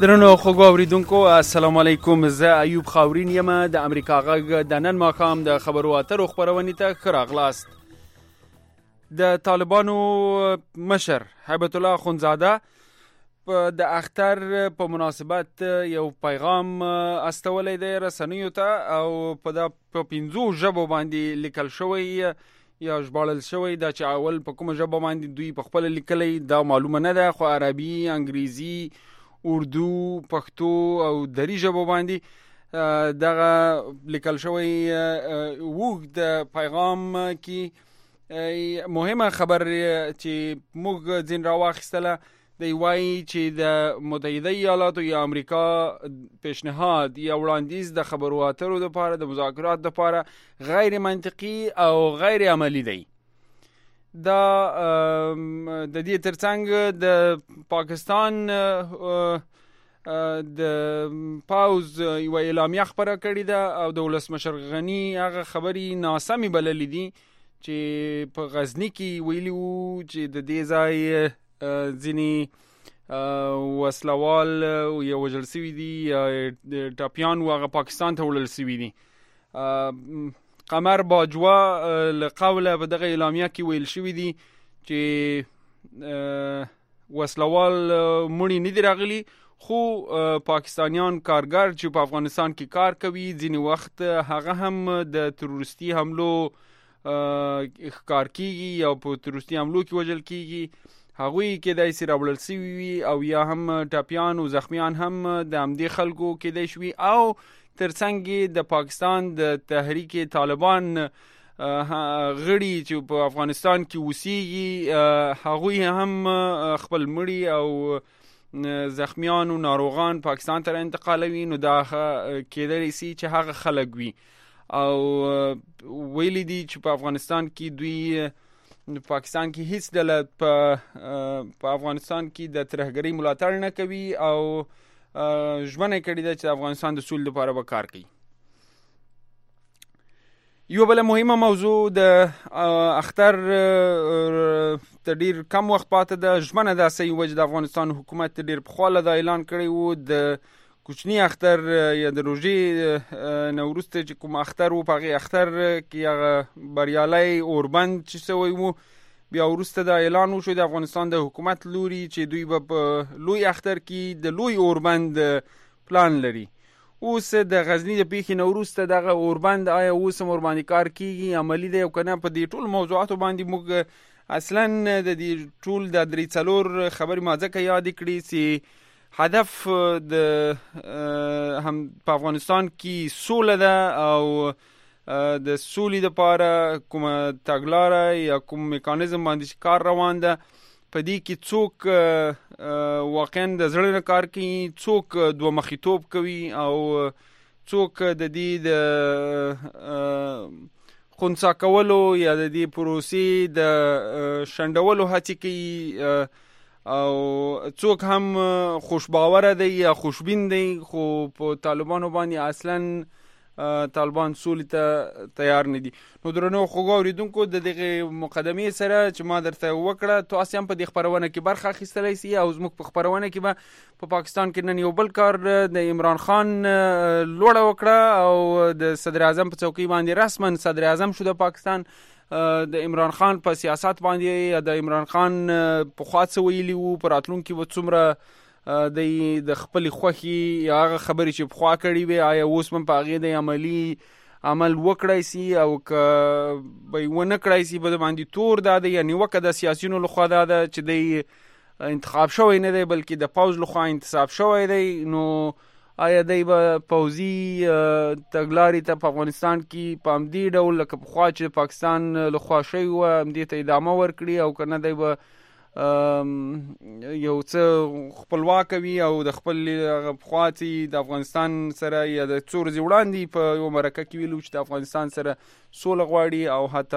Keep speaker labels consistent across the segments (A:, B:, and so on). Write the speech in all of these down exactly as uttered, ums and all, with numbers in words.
A: درنو خوږو اوریدونکو السلام علیکم. زه ایوب خاورین یم د امریکا غږ د نن ماښام د خبرو اترو خپرونې ته ښه راغلاست. د طالبانو مشر هیبت الله اخندزاده د اختر په مناسبت یو پیغام استولی دی رسنیو ته او په د په پنځو ژبو باندې لیکل شوی یا ژباړل شوی دا چې اول په کومه ژبه باندې دوی په خپله لیکلی دا معلومه نه ده، خو عربي، انګریزي، اردو، پښتو او دری ژبو باندې دغه لیکل شوی اوږد پیغام کې مهمه خبر چې موږ ځین راواخیستله دی وایي چې د متحده ایالاتو یا امریکا پیشنهاد یا وړاندیز د خبرو اترو دپاره د مذاکرات دپاره غیر منطقي او غیر عملی دی. دا د دې ترڅنګ د پاکستان د پاوز یو اعلامیه خبره کړې ده او د ولسمشر غني هغه خبرې ناسمې بللې دي چې په غزني کې ویلي وو چې د دې ځای ځینې وسلوال یا وژل سوي دي یا ټاپیان و هغه پاکستان ته وړل سوي دي. قمر باجوا له قوله په دغه اعلامیه کې ویل شوي دي چې وسلوال مړي نه دي راغلي، خو پاکستانیان کارګر چې په افغانستان کې کار کوي ځینې وخت هغه هم د تروریستي حملو ښکار کیږي یا په تروریستي حملو کې وژل کیږي، هغوی کېدای شي راوړل سوي وي او یا هم ټاپیان او زخمیان هم د همدې خلکو کېدای شي او ترڅنګ د پاکستان د تحریک طالبان غړي چې په افغانستان کې اوسیږي هغوی هم خپل مړي او زخمیان او ناروغان پاکستان ته انتقالوي، نو دا کېدای شي چې هغه خلک وي او ویلي دي چې په افغانستان کې دوی پاکستان کې هیڅ ډله په افغانستان کې د ترهګرۍ ملاتړ نه کوي او ژمنه کړې ده چې افغانستان د سولې لپاره به کار کوي. یو بله مهمه موضوع د اختر ته ډیر کم وخت پاته ده. ژمنه داسې وه چې د افغانستان حکومت ډیر پخوا له دا اعلان کړی و د کوچني اختر یا د روژې نه وروسته چې کوم اختر و په هغې اختر کې هغه بریالی اوربند چې سوی و، بیا وروسته دا اعلان وشو د افغانستان د حکومت لوري چې دوی به په لوی اختر کې د لوی اوربند پلان لري. اوس د غزني د پیښې نه وروسته دغه اوربند آیا اوس هم ورباندې کار کیږي، عملي دی او که نه؟ په دې ټول موضوعاتو باندې موږ اصلا د دې ټول د درې څلور خبرې ما ځکه یادې کړي چې هدف د هم په افغانستان کې سوله ده او د سولې دپاره کومه تګلاره یا کوم میکانیزم باندې چې کار روان ده په دې کې څوک واقعا د زړه نه کار کوي، څوک دوه مخیتوب کوي او څوک د دې د خنثی کولو یا د دې پروسې د شنډولو هڅې کوي او څوک هم خوشباوره دی یا خوشبین دی، خو په طالبانو باندې اصلا طالبان سولې ته تیار نه دي. نو درنو خوږو اوریدونکو د دغې مقدمې سره چې ما درته وکړه تاسې هم په دې خپرونه کې برخه اخیستلی سي او زموږ په خپرونه کې به په پاکستان کې نن یو بل کار د عمران خان لوړه وکړه او د صدر اعظم په څوکۍ باندې رسما صدر اعظم شو د پاکستان. د عمران خان په سیاست باندې د عمران خان پخوا څه ویلي وو، په راتلونکي به څومره د خپلې خوښې یا هغه خبرې چې پخوا کړي وي آیا اوس هم په هغې د عملي عمل وکړی سي او که به یې ونه کړی سي به د باندې تور دا ده یا نیوکه د سیاسیونو لخوا دا ده چې دی انتخاب شوی نه دی بلکې د پوځ لخوا انتصاب شوی دی. نو آیا دی به پوځي تګلارې ته په افغانستان کې په همدې ډول لکه پخوا چې پاکستان لخوا شوی وه همدې ته ادامه ورکړي او که نه دی به یو څه خپلواکه وي او د خپل پخوا چې د افغانستان سره یا د څو ورځې وړاندې په یو مرکه کې ویلو چې د افغانستان سره سوله غواړي او حتی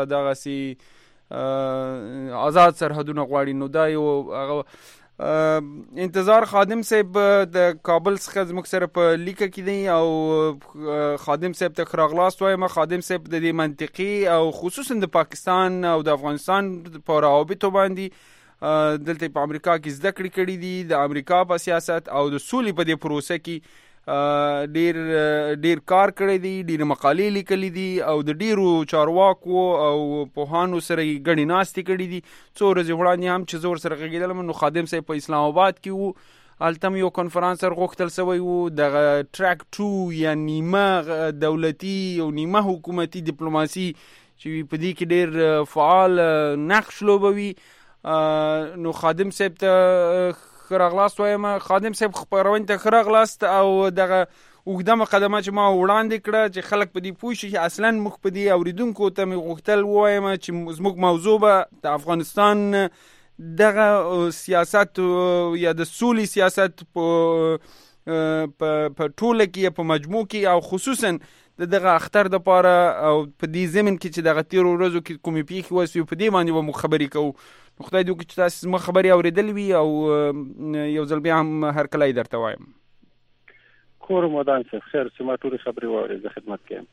A: دغسې آزاد سرحدونه غواړي. نو دا یو هغه انتظار خادم صاحب د کابل څخه زموږ سره په لیکه کې دی او خادم صاحب ته ښه راغلاست وایم. خادم صاحب د دې منطقي او خصوصا د پاکستان او د افغانستان په روابطو باندې دلته په امریکا کې زده کړې کړې دي د امریکا په سیاست او د سولې په دې پروسه کې ډیر ډیر کار کړی دی، ډیر مقالې لیکلې دي او د ډیرو چارواکو او پوهانو سره یې ګڼې ناستې کړې دي. څو ورځې وړاندې هم چې زه ورسره غږېدلم نو خادم صاحب په اسلام آباد کې وو، هلته هم یو کنفرانس غوښتل سوی وو. دغه ټریک ټو یا نیمه دولتي او نیمه حکومتي ډیپلوماسي چې په دې کې ډیر فعال نقش لوبوي. نو خادم صاحب ته خراغلاست وایم. خادم صاحب خبرونه ته خراغلاست او دغه وګړه مقدمه چې ما وړاندې کړه چې خلک په دې پوه شي چې اصلا مخ په دې اوریدونکو ته مې غوښتل وایم چې زموږ موضوع به د افغانستان دغه سیاست یا د سولې سیاست په په ټوله کې په مجموع کې او خصوصا دغه اختر د پاره او په دې زمين کې چې دغه تیر ورځو کې کومې پیښې وسوي په دې باندې به مو خبرې کوو. خدای دې وکړي چې تاسو ما خبرې اورېدل وي او یو ځل بیا هم هر کله درته وایم.
B: کور مودان څه خیر چې ما ټول خبرې واورې زه خدمت کوم.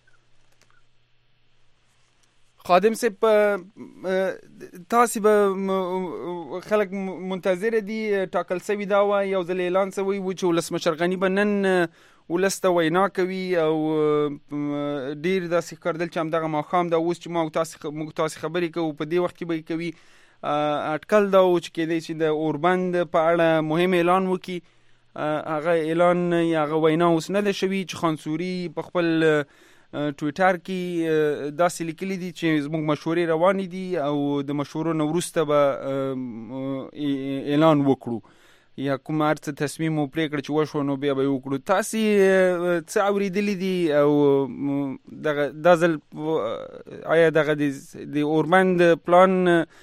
A: خادم صاحب تاسو به خلک منتظر دي ټاکل سوي دا و یو ځل اعلان سوی و چې ولسمشر غنی به نن ولسته وینا کوي او ډیر داسې کړدل چې همدغه ماښام دا اوس چې ما تاسو موږ تاسو خبرې کوو په دې وخت کې به کوي اټکل دا و چې کېدای شي د اوربند په اړه مهم اعلان وکړي. هغه اعلان یا هغه وینا اوس نه ده شوي چې خانسوري په خپل ټویټر کې داسې لیکلي دي چې زموږ مشورې روانې دي او د مشورو نه وروسته به اعلان وکړو یا کوم هر څه تصمیم مو پرېکړه چې وشو نو بیا به یې وکړو. تاسې څه اورېدلي دي او دغه دا ځل آیا دغه د اوربند پلان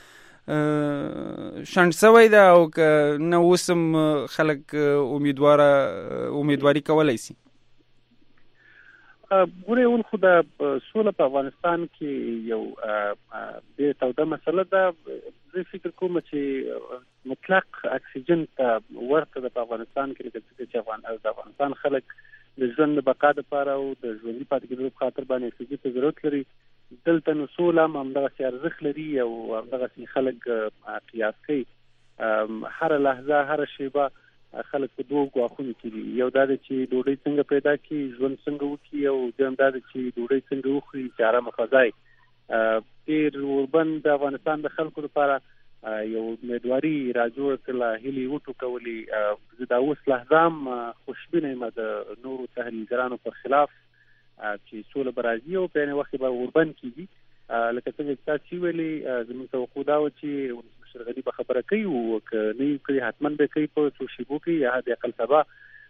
A: شنډ سوی ده او که نه اوس هم خلک امیدواره امیدواري کولی شي؟
B: ګورئ اول خو د سوله په افغانستان کې یو ډېره توده مسله ده. زه فکر کوم چې مطلق اکسیجن ته ورته ده په افغانستان کې، لکه څنګه چې افغان د افغانستان خلک د ژوند د بقا دپاره او د ژوندي پاتې کېدو په خاطر باندې اکسیجن ته ضرورت لري. دلته نو سوله هم همدغسې ارزښت لري او همدغسې خلک قیاس کوي. هره لحظه هره شیبه خلک په دوه ګواښونو کې دي. یو دا ده چې ډوډۍ څنګه پیدا کړي، ژوند څنګه وکړي، او دویم دا ده چې ډوډۍ څنګه وخوري چې ارامه فضا یې. تېر اوربند د افغانستان د خلکو لپاره یو امیدواري راجوړه کړله، هیلې وټوکولې. زه دا اوس لحظه هم خوشبینه یم د نورو تحلیلګرانو پر خلاف چې سوله به راځي او په یعنې وخت کې به اوربند کېږي. لکه څنګه چې تاسو ویلې زموږ توقع دا وه چې ولسمشر غني به خبره کوي او که نه یې کړي حتما به کوي په څو شېبو کې یا د عقل سبا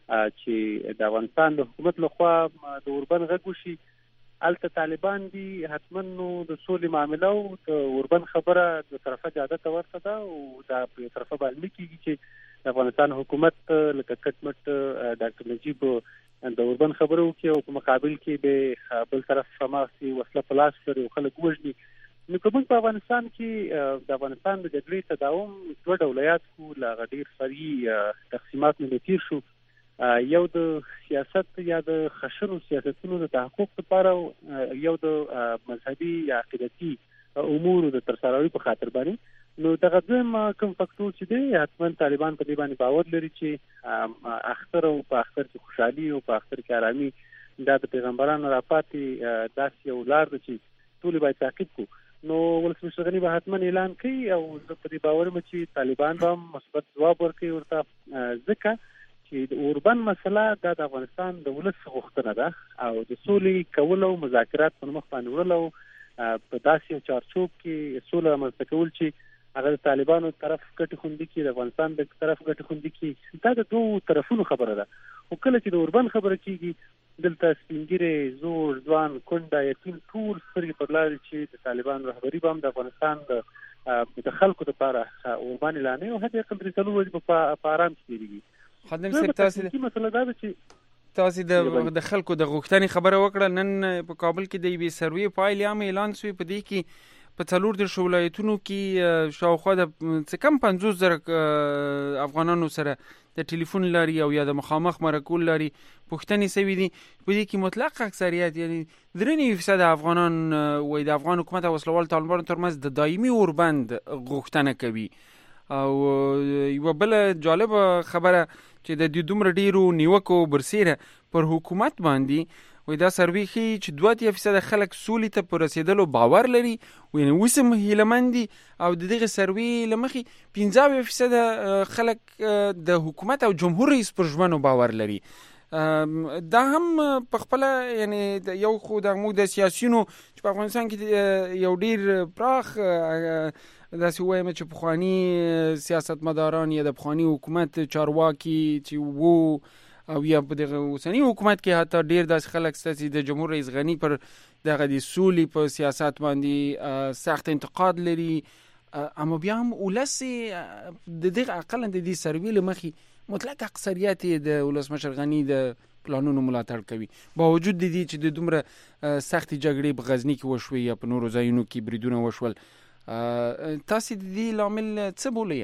B: چې د افغانستان د حکومت لخوا د اوربند غږ وشي. هلته طالبان دي، حتما نو د سولې معامله او د اوربند خبره د طرفه جاده ته ورته ده او دا په طرفه باندې نه کېږي چې د افغانستان حکومت لکه کټ مټ ډاکټر نجیب د اوربند خبره وکړي او په مقابل کې به بل طرف هماغسې وسله په لاس لري او خلک وژني. نو که موږ په افغانستان کې د افغانستان د جګړې تداوم دوه ډوله یاد کړو، له هغه ډېر فرعي تقسیمات نه تېر شو. یو د سیاست یا د خشنو سیاستونو د تحقق لپاره، یو د مذهبي یا عقیدتي امورو د ترسروي په خاطر باندې. نو دغه دویم کوم فکټور چې دی حتما طالبان په دې باندې باور لري چې اختر او په اختر کې خوشحالي او په اختر کې آرامي دا د پیغمبرانو راپاتې داسې یو لار ده چې ټولې باید تعقیب کړو. نو ولسمشر غني به حتما اعلان کوي او زه په دې باور یم چې طالبان به هم مثبت ځواب ورکوي ورته، ځکه چې د اوربند مسله دا د افغانستان د ولس غوښتنه ده او د سولې کول او مذاکرات پر مخ باندې وړل او په داسې یو چارچوب کې سوله رامنځته کول چې هغه د طالبانو طرف ګټې خوندي کړي، د افغانستان د طرف ګټې خوندي کړي. دا د دوه طرفونو خبره ده. خو کله چې د اوربند خبره کېږي دلته سپین ږیری، زوړ، ځوان، کونډه، یتیم ټول سترګې پر لارې چې د طالبان رهبري به هم د افغانستان د د خلکو دپاره اوربند اعلانوي او حتی یقین درې څلور ورځې به په ارام کې تېرېږي.
A: خادم صاحب تاسو
B: مسله دا ده چې
A: تاسو د خلکو د غوښتنې خبره وکړه. نن په کابل کې د یوې سروې پایلې هم اعلان شوې، په دې کې په څلور دېرش ولایتونو کې شاوخوا د څه کم پنځوس زره افغانانو سره د ټلیفون لاري او یا د مخامخ مرکو لاري پوښتنې سوي دي. په دې کې مطلق اکثریت یعنی درې نوي فیصد افغانان وایي د افغان حکومت او وسلوال طالبانو ترمنځ د دایمي اوربند غوښتنه کوي او یو بل جالب خبره چې د دې دومره ډیرو نیوکو برسیره پر حکومت باندې وای دا سروي ښیي چې دوه اتیا فیصد خلک سولې ته په رسېدلو باور لري، یعنې اوس هم هیله دي، او د دغه سروي له مخې پنځه اویا فیصد خلک د حکومت او جمهور رئیس پر ژمنو باور لري. دا هم په خپله یعنې یو خو د موږ د سیاسیونو چې په افغانستان کې یو ډیر پراخ داسې وایم چې پخواني سیاستمداران یا د پخواني حکومت چارواکي چې وو او یا په دغه اوسني حکومت کې حتی ډیر داسې خلک شته چې د جمهور رئیس غني پر دغه د سولې په سیاست باندې سخت انتقاد لري، اما بیا هم ولس د دغه اقلا د دې سروي له مخې مطلق اکثریت د ولسمشر غني د پلانونو ملاتړ کوي، با وجود د دې چې د دومره سختې جګړې په غزني کې وشوې یا په نورو ځایونو کې بریدونه وشول. تاسو د دې لامل څه بولئ؟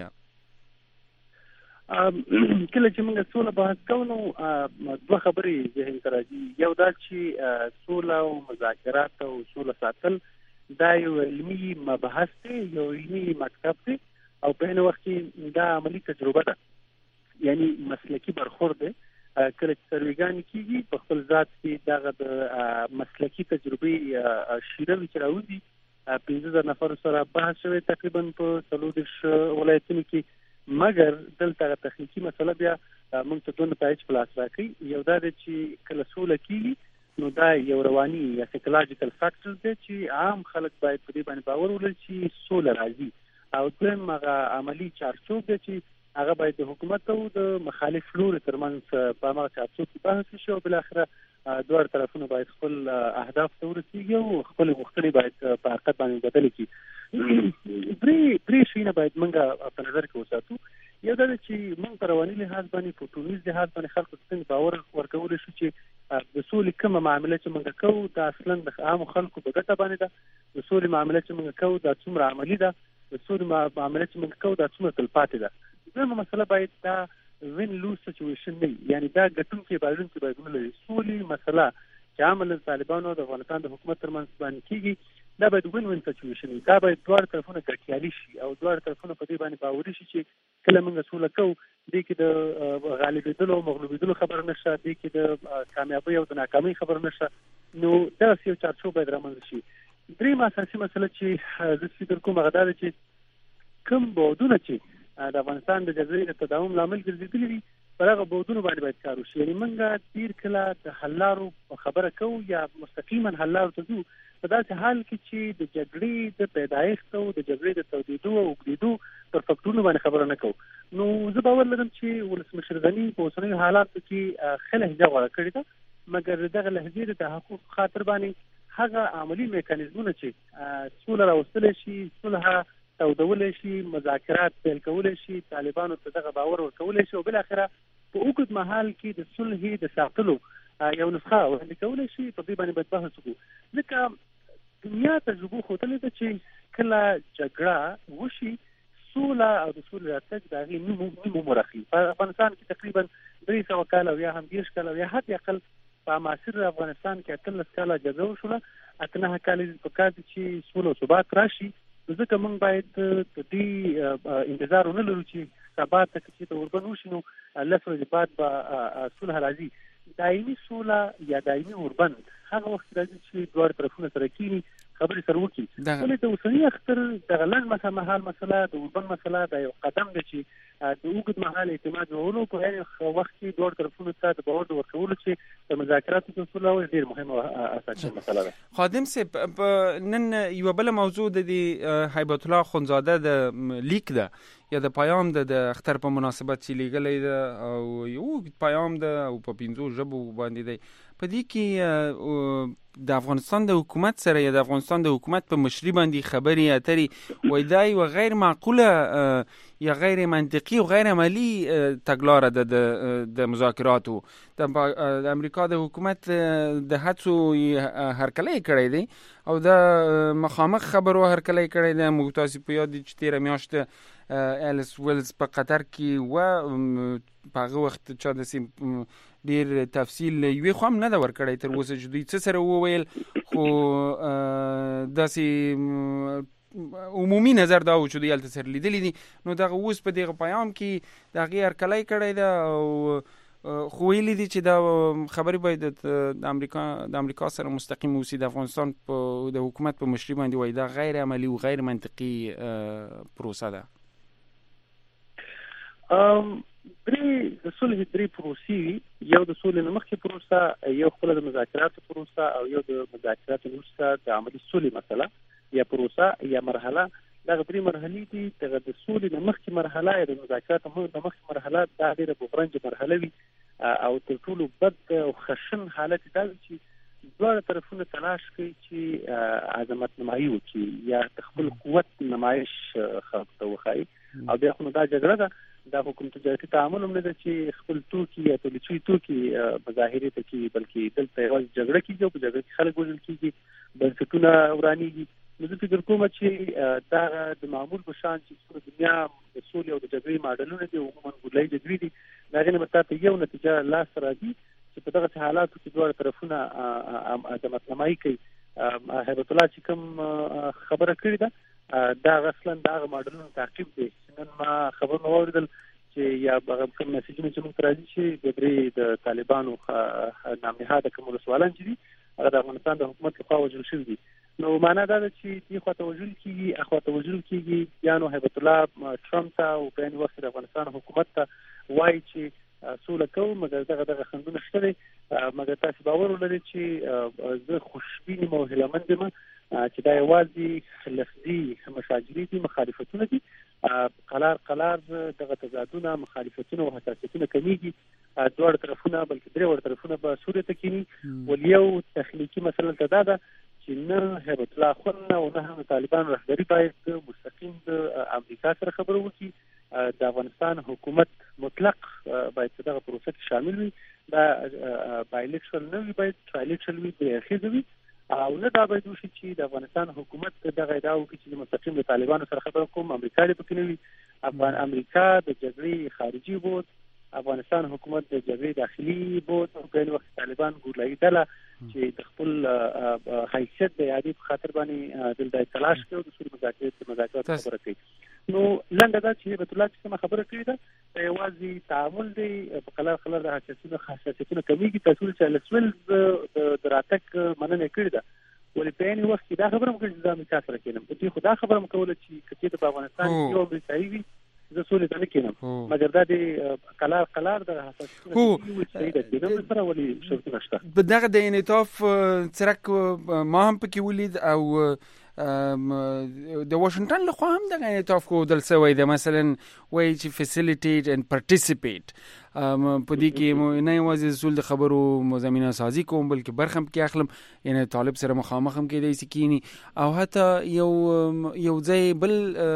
B: کله چې موږ سوله بحث کوو نو دوه خبرې ذهن ته راځي. یو دا چې سوله او مذاکرات او سوله ساتل دا یو علمي مبحث دی، یو علمي مکتب دی، او په عین وخت کې دا عملی تجربه ده، یعنی مسلکی برخورد دی. کله چې سرویګانې کېږي په خپل ذات کې دغه د مسلکی تجربې شیره چې راوځي، پنځه زره نفر سره بحث شوی تقریبا په څلور دېرش ولایتونو کې، مګر دلته تخنیکي مسله بیا موږ ته دوه نتایج په لاس راکړي. یو دا دی چې کله سوله کېږي نو دا یو رواني یا سایکولوژیکل فاکټر دی چې عام خلک باید په دې باندې باور ولري چې سوله راځي، او دویم هغه عملی چارچوب دی چې هغه باید د حکومت او د مخالف لوري ترمنځ په هغه چارچوب کې بحث شي، او بل اخره دوه طرفونه باید خپل اهداف ته ورسیږي او خپل غوښتنې باید په حقیقت باندې بدل کړي. درې درې شیونه باید موږ په نظر کې وساتو. یو دا چې موږ په رواني لحاظ باندې په ټولنیز لحاظ باندې خلکو ته باور ورکولی شو چې د سولې کومه معامله چې موږ کوو دا اصلا د عامو خلکو په ګټه باندې ده، د سولې معامله چې موږ کوو دا څومره عملي ده، د سولې معامله چې موږ کوو دا څومره تلپاتې ده. دویمه مسله باید دا وین لوز سچویشن نه وي، یعنی دا ګټونکي بایلونکي باید ولري. سولې مسله چې عملاً طالبانو د افغانستان د حکومت ترمنځ باندې کېږي دا باید وین وین سچویشن وي، دا باید دواړه طرفونه ګټیالي شي او دواړه طرفونه په دې باندې باوري شي چې کله موږ سوله کوو دې کې د غالبېدلو او مغلوبېدلو خبره نشته، دې کې د کامیابۍ او د ناکامۍ خبره نشته. نو داسې یو چارچوب باید رامنځته شي. درېیمه اساسي مسله چې زه فکر کوم هغه دا ده چې کوم بعدونه چې د افغانستان د جګړې د تداوم لامل ګرځېدلي دي پر هغه بعدونو باندې باید کار وشي. یعنې موږ ډېر کله د حل لارو خبره کوو یا مستقیما حل لارو ته ځو په داسې حال کې چې د جګړې د پیدایښت او د جګړې د تودېدو او اوږدېدو پر فکټورونو باندې خبره نه کوو. نو زه باور لرم چې ولسمشر غني په اوسنیو حالاتو کې ښه لهجه غوره کړې ده، مګر دغه لهجې د تحقق خاطر باندې هغه عملي میکانیزمونه چې سوله راوستلی شي، صلح تودولی شي، مذاکرات پیل کولی شي، طالبانو ته دغه باور ورکولی شي، او بالاخره په اوږد مهال کې د صلحې د ساتلو یو نسخه وړاندې کولی شي. په دې باندې باید بحث وکړو، ځکه دنیا تجربو ښودلې ده چې کله جګړه وشي سوله او د سولې راتګ د هغې نیم عمر اخلي. په افغانستان کې تقریبا درې سوه کاله او یا هم دېرش کاله او یا حد اقل په معاصر افغانستان کې اتلس کاله جګړه وشوله، اته نهه کاله په کار دي چې سوله او ثبات راشي. ځکه موږ باید د دې انتظار ونه لرو چې سبا ته چې د اوربند وشي نو لس ورځې بعد به صلح راځي. دایمي سوله یا دایمي اوربند هغه وخت راځي چې دواړه طرفونه سره کېني خبرې سره وکړي. ولې د اوسني اختر دغه لنډ مهال مسله د اوربند مسله دا یو قدم دی چې د اوږد مهال اعتماد جوړولو په عین وخت کې دواړو طرفونو ته د باور ورکولو چې د مذاکراتو په سوله ډېر مهمه او اساسي مسله ده.
A: خادم صاحب نن یوه بله موضوع د هیبت الله خونزاده د لیک ده یا د پیام ده د اختر په مناسبت چې لیږلی ده او یو پیام ده او په پنځو ژبو باندې دی. په دې کې د افغانستان د حکومت سره یا د افغانستان د حکومت په مشري باندې خبرې اترې وای دا یوه غیر معقوله یا غیر منطقي او غیر عملي تګلاره ده د مذاکراتو. د امریکا د حکومت د هڅو هرکلی کړی دی او د مخامخ خبرو هرکلی کړی دی. موږ تاسو په یاد دي چې تېره میاشت ایلس ویلز په قطر کې و، په هغه وخت چا داسې ډېر تفصیل یوې خوا هم نه ده ورکړی تر اوسه چې دوی څه سره وویل، خو داسې عمومي نظر دا و چې دوی هلته سره لیدلي دي. نو دغه اوس په دغه پیام کې د هغې هرکلی کړی ده او خو ویلي دي چې دا خبرې باید د امریکا د امریکا سره مستقیم اوسي. د افغانستان په د حکومت په مشري باندې وایي دا غیر عملي او غیر منطقي پروسه ده.
B: درې د سولې درې پروسې وي، یو د سولې نه مخکې پروسه، یو خپله د مذاکراتو پروسه او یو د مذاکراتو وروسته د عملي سولې مسله یا پروسه یا مرحله. دغه درې مرحلې دي. دغه د سولې نه مخکې مرحله یا د مذاکراتو نه مخکې مرحله دا ډېره بغرنجه مرحله وي او تر ټولو بد او خشن حالت دا وي چې دواړه طرفونه تلاش کوي چې عظمت نمایي وکړي یا خپل قوت نمایش خلکو ته وښایي. او بیا خو نو دا جګړه ده، دا حکومت تجارتي تعامل هم نه ده چې خپل توکي یا تولید شوي توکي مظاهرې ته کړي، بلکې دلته یوازې جګړه کېږي او په جګړه کې خلک وژل کېږي، بنسټونه ورانېږي. نو زه فکر کوم چې دا د معمول په شان چې ټوله دنیا د سولې او د جګړې ماډلونه دي، عموما ګولایي جګړې دي، د هغې نه به تا ته یو نتیجه لاسته راځي چې په دغسې حالاتو کې دواړه طرفونه عظمت نمایي کوي. هیبت الله چې کوم خبره کړې ده دا اصلا د هغه ماډلونو تعقیب دی. نن ما خبر مې واورېدل چې یا هغه کوم میسیجونه چې موږ ته راځي چې د درې د طالبانو نامنهاده کوم ولسوالان چې دي هغه د افغانستان د حکومت لخوا وژل شوي دي. نو معنا دا ده چې دې خوا ته وژل کېږي، هغه خوا ته وژل کېږي. یا نو هیبت الله ټرمپ ته او په عین وخت د افغانستان حکومت ته وایي چې سوله کوو، مګر دغه دغه خنډونه شته دي. مګر تاسو باور ولرئ چې زه خوشبین یم او هیلهمند یم چې دا یوازې لفظي مشاجرې دي، مخالفتونه دي. قلار قلار دغه تضادونه، مخالفتونه او حساسیتونه کمیږي. دواړه طرفونه بلکې درې وړ طرفونه به سولې ته کینی. ول یو تخنیکي مسله ته دا ده چې نه هیبت الله خون او نه هم طالبان رهبري باید مستقیم د امریکا سره خبرې وکړي. د افغانستان حکومت مطلق باید په دغه پروسه کې شامل وي. دا بایلکشل نه وي، باید ټرایلکشل وي، درې اړخیزه وي. او نه دا باید وشي چې د افغانستان حکومت دغه ادعا وکړي چې مستقیم د طالبانو سره خبرې کوم، امریکا دې پکې نه وي. افغان امریکا د جګړې خارجي بود، افغانستان حکومت د جګړې داخلي بود، او په وخت طالبان ګولایي ډله چې د خپل حیثیت د یادې په خاطر باندې دلته تلاش کوي د سولې مذاکرات مذاکرات خبره کوي. نو لنډه دا چې هیبت الله چې کومه خبره کړې ده یوازې تعامل دی، په قلار قلار د حساسیتونو حساسیتونه کمیږي. تاسو چې لسول د راتګ مننه کړې ده، ولې په عین وخت کې دا خبره مو کړې چې د امریکا سره کېنم. په دې خو دا خبره مو کوله چې که چېرته په افغانستان کې یو امریکایي وي زه سولې ته نه کېنم، مګر دا د قلار قلار د حساسیتونو کېنم سره ولې شرطونه شته.
A: دغه د انعطاف څرک ما هم پکې ولید او د واشنگټن لخوا هم دغه انعطاف ښودل شوی دی. مثلا وایي چې فیسیلیټیټ اینډ پارټیسیپیټ په دې کې نه یوازې د سولې د خبرو زمینه سازي کوم بلکې برخه هم کې اخلم، یعنی طالب سره مخامخ هم کېدای شي کینی او حتی یو یو ځای بل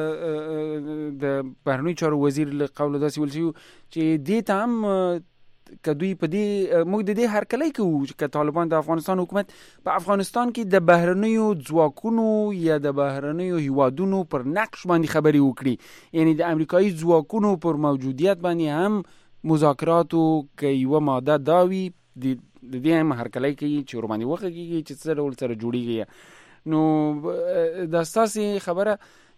A: د بهرنیو چارو وزیر له قوله داسې ویل شوي چې دې ته هم که دوی په دې موږ د دې هرکلی کوو چې طالبان د افغانستان حکومت په افغانستان کې د بهرنیو ځواکونو یا د بهرنیو هیوادونو پر نقش باندې خبرې وکړي، یعنی د امریکایي ځواکونو پر موجودیت باندې هم مذاکراتو که یوه ماده دا وي د دې هم هرکلی کوي چې ورباندې وغږېږي چې څه ډول سره جوړېږي. نو دا ستاسې خبره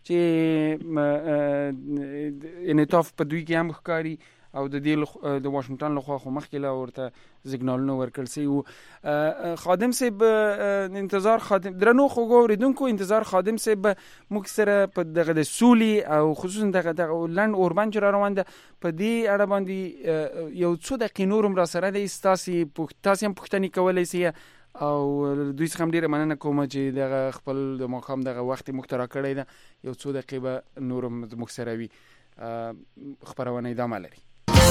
A: چې انعطاف په دوی کې هم ښکاري او د دې د واشنگټن لخوا خو مخکې لا ورته سیګنالونه ورکړل شوي وو. خادم صاحب انتظار خادم درنو خوږو اورېدونکو انتظار خادم صاحب موږ سره په دغه د سولې او خصوصا دغه دغه لنډ اوربند چې را روان ده په دې اړه باندې یو څو دقیقې نور هم را سره دی. ستاسې تاسې هم پوښتنې کولی شئ او دوی څخه هم ډېره مننه کوم چې دغه خپل د ماښام دغه وخت یې موږ ته راکړی ده. یو څو دقیقې به نور هم موږ سره وي. خپرونه ادامه لري.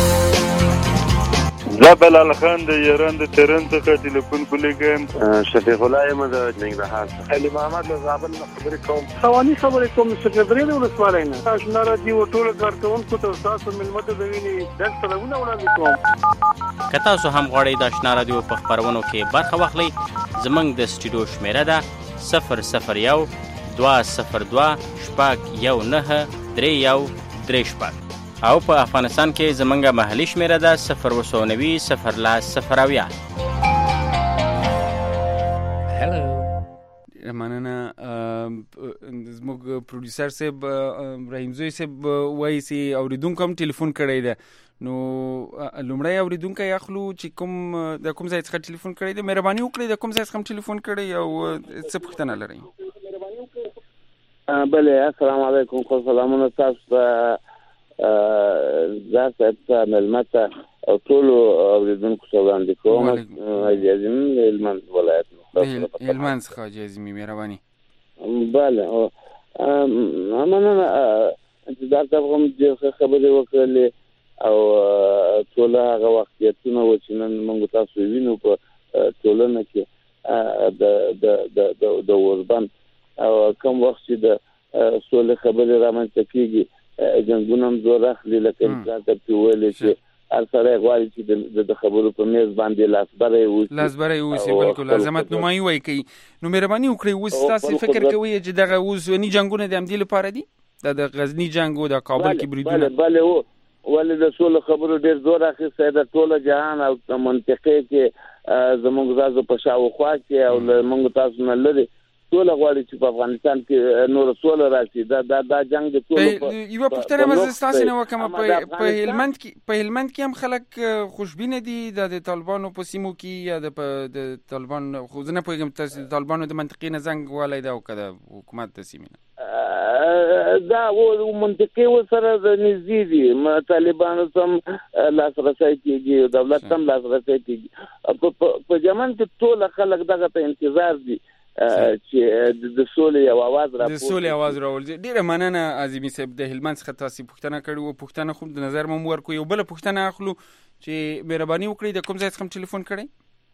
C: زه بلال خان د ایران د تهران څخه ټلیفون کولیږم.
D: شفیق الله یم د ننګرهار څخه. علي محمد له زابل نه خبرې کوم.
E: خواني خبرې کوم سکندري د ولسوالۍ نه. آشنا راډیو ټول کارکونکو ته تاسو ملمت د ویني درس سلامونه وړاندې کوم.
F: که تاسو هم غواړئ د آشنا راډیو په خپرونو کې برخه واخلئ زموږ د سټوډیو شمیره ده صفر صفر یو دوه صفر دوه شپږ یو نهه درې یو درې شپږ او په افغانستان کې زمونږه محلي شمیره ده صفر اووه نوي صفر لس صفر اویا.
A: مننه. زموږ پروډوسر صاحب رحیم زوی صاحب وایي چې اوریدونکو هم ټلیفون کړی دی، نو لومړی اوریدونکی اخلو چې کوم د کوم ځای څخه ټلیفون کړی دی. مهرباني وکړئ د کوم ځای څخه ټلیفون کړی او څه پوښتنه لرئ؟
G: بله، السلام علیکم. خو سلامونه تاسو ته، زه صاحب ته، مېلمه ته او ټولو اوریدونکو ته وړاندې کوم. حاجي اعظمي د هلمند ولایت
A: هلمند څخه. حاجي اعظمي، مهرباني.
G: بله، مننه چې دا صاحب هم ډېر ښه خبرې وکړلې او ټوله هغه واقعیتونه و چې نن موږ تاسو وینو په ټولنه کې د اوربند او کوم وخت چې د سولې خبرې رامنځته کېږي جنګونه هم زور اخلي، لکه انسان ته ویلې چې هر سړی غواړي چې د خبرو په میز باندې لاسبری اوسي
A: لاسبری اوسي بالکل عظمت نمایي وایي کوي. نو مهرباني وکړئ، اوس تاسو فکر کوئ چې دغه اوسني جنګونه د همدې لپاره دي، د غزني جنګ او د کابل کې بریدونه؟
G: بله بله، ولې د سولې خبرو ډېر زور اخیستی د ټوله جهان او منطقې کې زموږ تاسو په شاوخوا کې او موږ تاسو نه لرې سوله غواړي چې په افغانستان کې نور سوله راشي. دا دا دا جنگ د ټولو
A: یوه پوښتنه مې ستاسو نه وکړم، په هلمند کې په هلمند کې هم خلک خوشبینه دي د طالبانو په سیمو کې یا د طالبان؟ خو زه نه پوهېږم تاسو د طالبانو د منطقې نه زنګ والی ده او که د حکومت د سیمې نه؟
G: دا منطقې ورسره نږدې دي، طالبانو هم لاسرسی کېږي، دولت هم لاسرسی کېږي. په جمن کې ټول خلک دغه ته انتظار دي چې د سولې یو आवाज را
A: د سولې आवाज راولځي. ډیره مننه اعظمي صاحب، د هلمند څخه تاسو پوښتنه کړې و، پوښتنه خو د نظر مو ورکو. یو بل پوښتنه اخلو چې مهرباني وکړئ د کوم ځای څخه ټلیفون کړئ؟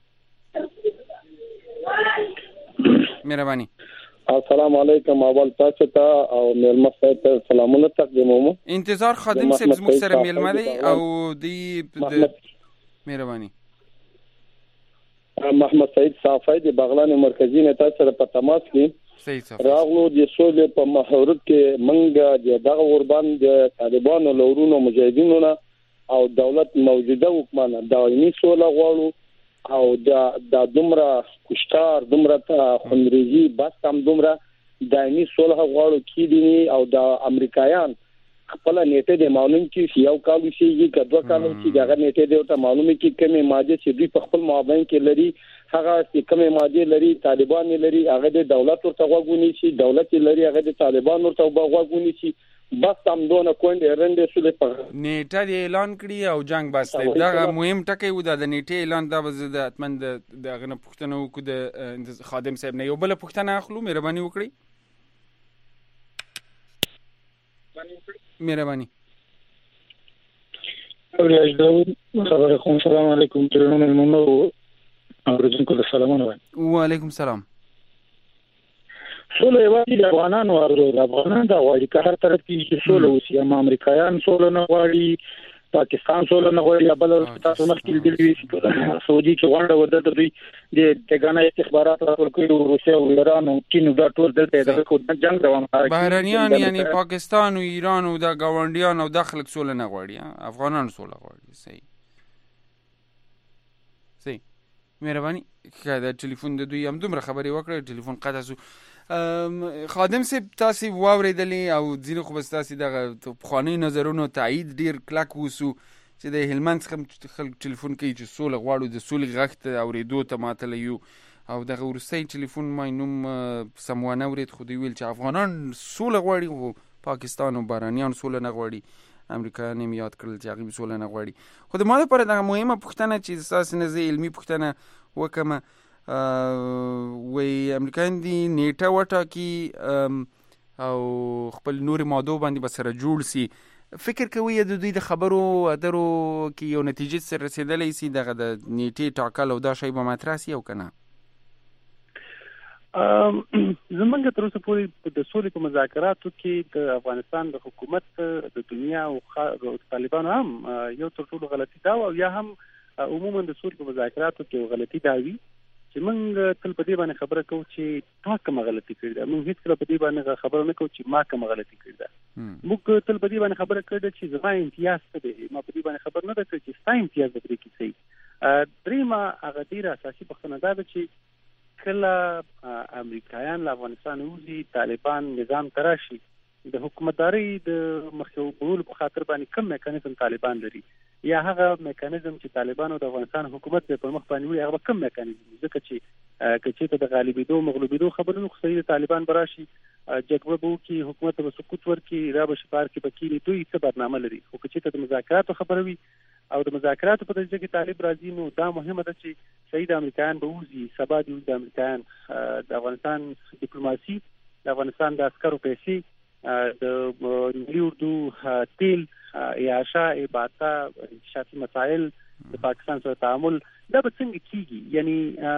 A: مهرباني.
E: السلام علیکم. اول تاسو ته او مېلمه صاحب ته سلامونه تقدیموم.
A: انتظار خادم صاحب زموږ سره مېلمه دی او دی مهرباني
E: محمد سعید صافی د بغلان مرکزی نتا سره په تماس کې راغلو. د سولې په محورت کې منګه د دغه اوربند د طالبانو لورونو مجاهدینو او دولت موجوده حکومت دایمي سوله غواړو او دا د دومره کوشتار دومره خنریزي بس هم دومره دایمي سوله غواړو کې دي او د امریکایان خپل نیټه د معلوم کې یو کال شي کې دوه کال چې دغه نیټه د ته معلومه کې کمې ماده چې دوی په خپل مابین کې لري، هغه چې کمې ماده لري طالبان لري، هغه د دولت ورته غوښونی شي، دولت لري هغه د طالبان ورته غوښونی شي. بس هم دونه کوند رنده سولې په
A: نیټه د اعلان کړي او جنگ بس دی. دا مهم ټکی و د نیټه اعلان. دا به د اتمن د دغه پښتنه وکړو د خادم صاحب نه. یو بل پښتنه اخلو، مهرباني وکړئ. مهرباني.
E: السلام علیکم. ترنو مېلمنو اوریدونکو ته سلامونه وایم.
A: وعلیکم سلام.
E: سوله یوازې د افغانانو ارزو د افغانان د غواړي که هر طرف کې چې سوله وسي، اما امریکایان سوله نه غواړي، پاکستان سوله نه غواړي، بل تاسو مخکې لیدلي سعودي چې غونډه وده د دوی د تګانه استخبارات راټول کړي او روسیه او ایران او چین دا ټول دلته د جنگ روان دي.
A: بهرنیان یعنی پاکستان او ایران او د ګاونډیان او داخل سوله نه غواړي، افغانان سوله غواړي. صحیح صحیح. مهرباني که د ټلیفون د دوی هم دومره خبرې وکړه، ټلیفون قطع شو. خادم صاحب تاسو واورېدلې او ځینې خو بس تاسو دغه پخواني نظرونو تایید ډیر کلک وسو چې د هلمند څخه خلک ټلیفون کوي چې سوله غواړو، د سولې غږ ته اورېدو ته ماتله یو. او دغه وروستی ټلیفون ما نوم سم ونه اورېد، خو دوی ویل چې افغانان سوله غواړي خو پاکستان او بهرنیان سوله نه غواړي، امریکایان هم یاد کړل چې هغوی سوله نه غواړي. خو د ما لپاره دغه مهمه پوښتنه چې ستاسو نه زه علمي پوښتنه وکړم، وی امریکایان دي نیټه وټاکي او خپل نورې مادو باندې به سره جوړ سي. فکر کوي د دوی د خبرو اترو کې یو نتیجې سره رسېدلی سي دغه د نیټې ټاکل او دا شی به مطرح سي او که نه؟
B: زمونږ تر اوسه پورې د سولې په مذاکراتو کې د افغانستان د حکومت د دنیا او طالبانو هم یو تر ټولو غلطي دا او یا هم عموما د سولې په مذاکراتو کې غلطي دا وي چې موږ تل په دې باندې خبره کوو چې تا کومه غلطي کړې ده. موږ هېڅکله په دې باندې خبره نه کوو چې ما کومه غلطي کړې ده. موږ تل په دې باندې خبره کړې ده چې زما امتیاز څه دی. ما په دې باندې خبره نه ده کړې چې ستا امتیاز به پرې کې څه وي. درېیمه هغه ډېره اساسي پوښتنه دا ده چې کله امریکایان له افغانستان وځي، طالبان نظام تراشي، د حکومتداري د مخکول په خاطر باندې کوم میکانیزم طالبان لري، یا هغه میکانیزم چې طالبان او د افغانستان حکومت په مخ باندې وي هغه کوم میکانیزم، ځکه چې کچې ته د غالبیدو مغلوبیدو خبرونه خو صحیح طالبان براشي جګړه به وکړي، حکومت به سقوط ورکړي، را به شپار کې بکینی دوی څه برنامه لري. خو کچې ته د مذاکراتو خبره وي او د مذاکراتو په درجه کې طالب راځي، نو دا مهمه ده چې صحیح د امریکایان به وځي، سبا د امریکایان د افغانستان ډیپلوماسي، د افغانستان د عسکرو پیسې، د ملي اردو تیل، اعاشه، اباطه، انکشافي مسائل، د پاکستان سره تعامل، دا به څنګه کیږي؟ یعنی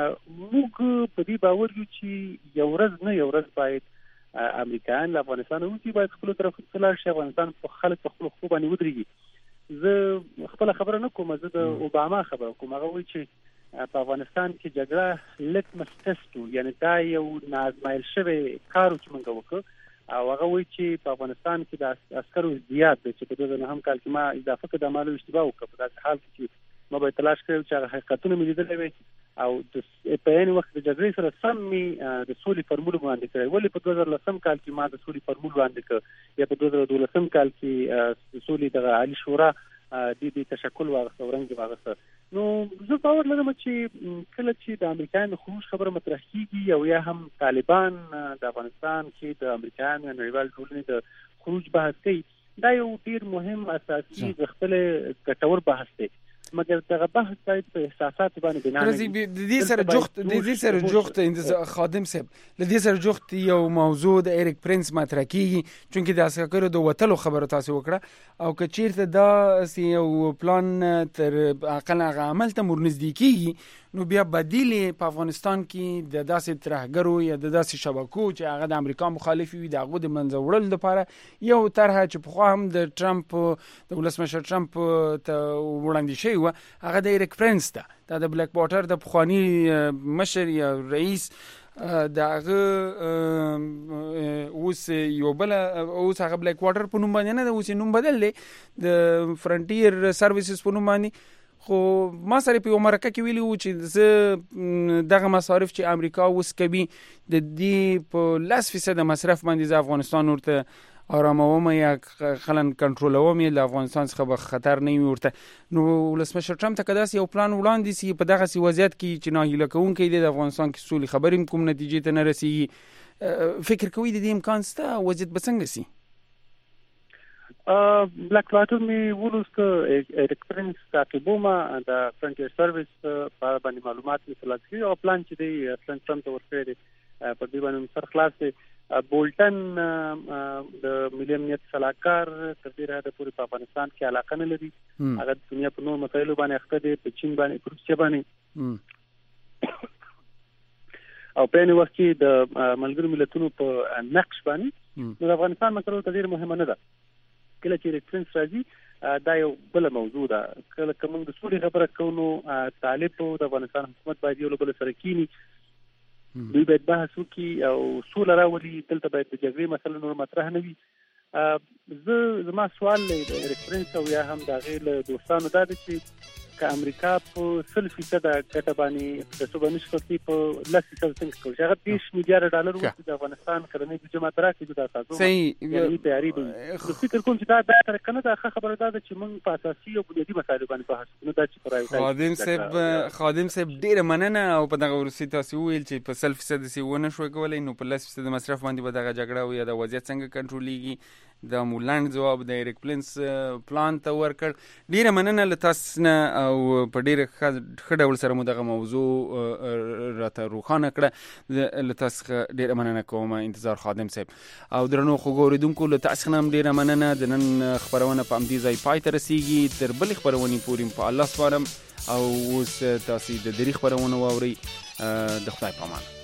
B: موږ په دې باور یو چې یو ورځ نه یو ورځ باید امریکایان له افغانستان وځي، باید خپل طرف ته لاړ شي، افغانستان په خلک په خپل خو باندې ودرېږي. زه خپل خبره نه کوم، زه د اوباما خبره کوم. هغه وایي چې په افغانستان کې جګړه لټمس ټیسټ، یعنی دا یو نازمایل شوی کار چې موږ وکړو، او هغه وایي چې په افغانستان کې د عسکرو زیات دی، چې په دوه زره نهم کال کې ما اضافه کړه د مالو اشتباه وکړه، په داسې حال کې چې ما به تلاش کړی چې هغه حقیقتونه مې لیدلی وي او په عین وخت د جګړې سره سم مې د سولې فارمول وړاندې کړی. ولې په دوه زره لسم کال کې ما د سولې فارمول وړاندې کړ، یا په دوه زره دولسم کال کې د سولې دغه عالي شورا د دې تشکل واغسته او رنګ واغسته. نو زه باور لرم چې کله چې د امریکایانو خروج خبره مطرح کیږي او یا هم طالبان د افغانستان کې د امریکایانو نړیوال ټولنې د خروج بحث کوي، دا یو ډیر مهم اساسي غختل ګټور بحث دی، مګر دغه بحث باید په احساسات باندې بنا نه وي.
A: د دې سره جوخت د دې سره جوخت خادم صاحب د دې سره جوخت یو موضوع د ایریک پرنس مطرح کیږي، چونکې د عسکرو د وټلو خبره تاسو وکړه، او که چیرته دا سی یو پلان تر اقل هغه عمل ته ورنږدې کیږي، نو بیا بدیل په افغانستان کې د داسې ترهګرو یا د داسې شبکو چې هغه د امریکا مخالف وي د هغه د منځه وړل لپاره یو طرحه چې په خو هم د ټرمپ د ولسمشر ټرمپ ته وړاندې شوی و، هغه د ایریک پرنس ده، دا د بلیک واټر د پخوانی مشر یا رئیس دغه اوس یو بل اوس هغه بلیک واټر په نوم باندې نه ده، اوس نوم بدل دی د فرنټیر سرویسز په نوم باندې. خو ما سره په امریکا کې ویلی و چې زه دغه مصارف چې امریکا اوس کوي د دې په لس فیصد مصرف باندې ز افغانستان ورته آراموم یا خلن کنټرولوم له افغانستان څخه به خطر نه ورته. نو ولسمشر ټرمپ ته کداس یو پلان وړاندې سی په دغه سی وضعیت کې چې ناهیله کوونکی دی د افغانستان کې سولې خبرې کوم نتیجې ته نه رسیږي، فکر کوي د دې امکان شته وضعیت به څنګه سي؟
B: بلیک واټر می ولست ایریک پرنس تعقیبوم د فرنټیر سرویس په باندې معلومات می ترلاسه کړي او پلان چې دی اصلا ټرمپ ته ورکړی دی په دې باندې سر خلاص دی. بولټن د ملي امنیت صلاحکار تر دې راځي پورې په افغانستان کې علاقه نه لري، هغه د دنیا په نور مسایلو باندې اخته دی، په چین باندې، په روسیه باندې، او په نوې وخت کې د ملګرو ملتونو په نقش باندې. نو د افغانستان مسله ته ډیر مهمه نه ده. کله چې ریفرنس راځي دا یو بل موضوع ده. کله کوم د سولې خبره کوو، طالب د افغانستان حکومت باید یو بل سره کینی، دوی باید بحث وکړي او سوله راولي، دلته باید د جګړې مسله نور مطرح نه وي. زه زما سوال د ریفرنس او یا هم د غیر دوستانو دا دی چې که امریکا په سل فیصد ګټه باندې د صوبه نشي په لس فیصد څنګه کوي، هغه دیش میلیارډ ډالر ورته د افغانستان کرنې بجې ماتره کې د تاسو صحیح تیاری دی. فکر کوم چې دا د تر کنه دا خبره ده چې موږ په اساسي او بنیادی مسایلو باندې بحث کوو، دا چې پرایوټ
A: خادم صاحب خادم صاحب ډیر مننه. او په دغه ورسې تاسو ویل چې په سل فیصد سی ونه شو کولای، نو په لس فیصد مصرف باندې به دغه جګړه او یا د وضعیت څنګه کنټرولېږي، د مولاند جواب د ایریک پرنس پلان ته ورکړ. ډیره مننه له تاسو نه او په ډیره ښه ډول سره مو دغه موضوع راته روښانه کړه. له تاسو ډیره مننه کوم انتظار خادم صاحب. او درنو خو ګوریدونکو له تاسو هم ډیره مننه. د نن خبرونه په همدې ځای پای ته رسیږي. تر بل خبرونه پورې په الله سپارم او اوس تاسو د دری خبرونه واوري. د خدای په امان.